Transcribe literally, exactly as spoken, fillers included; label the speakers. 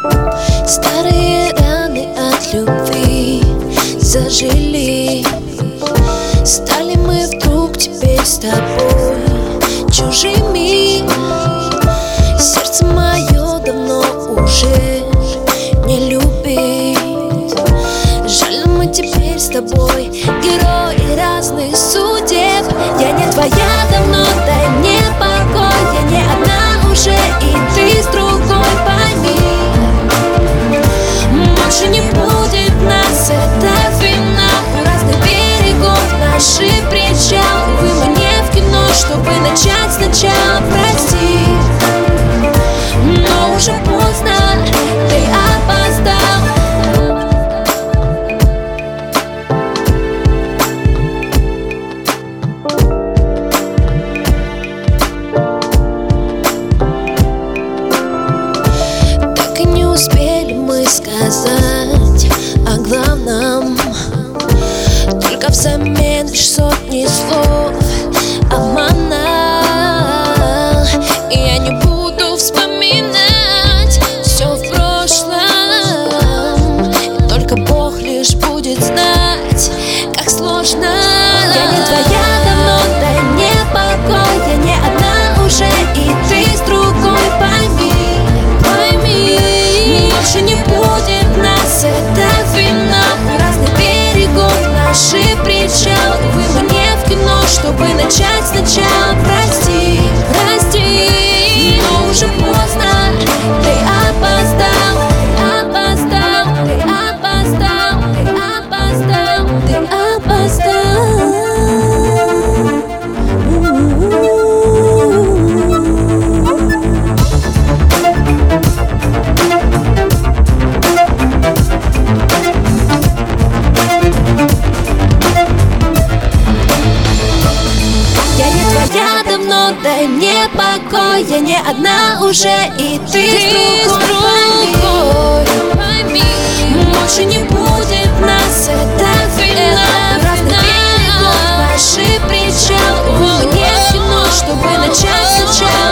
Speaker 1: Старые раны от любви зажили. Стали мы вдруг теперь с тобой чужими. Сердце мое давно уже не любит. Жаль, но мы теперь с тобой герои разных судеб. Я не твоя давно, дай мне покой. Я не одна уже, и ты с другой, пойми. Больше не будет нас, это финал. У разных берегов наши причалы. Увы, мы не в кино, чтобы начать сначала, прости. Но уже поздно, ты опоздал. Так и не успели мы сказать о главном, только взамен лишь сотни слов обмана. И я не буду вспоминать все в прошлом, и только Бог лишь будет знать, как сложно. Я не твоя давно, дай мне покой. Я не одна уже, и ты с другой, пойми, пойми. Больше не будет нас, это финал. У разных берегов наши причалы. Увы, мы не в кино, чтобы начать сначала, прости, прости. Но уже поздно, ты опоздал, опоздал, ты опоздал, ты опоздал, ты опоздал. Дай мне покой, я не одна уже, и ты, ты с другой, пойми. Больше не будет нас, это финал. У разных берегов наши причалы. Увы, мы не в кино, чтобы начать сначала.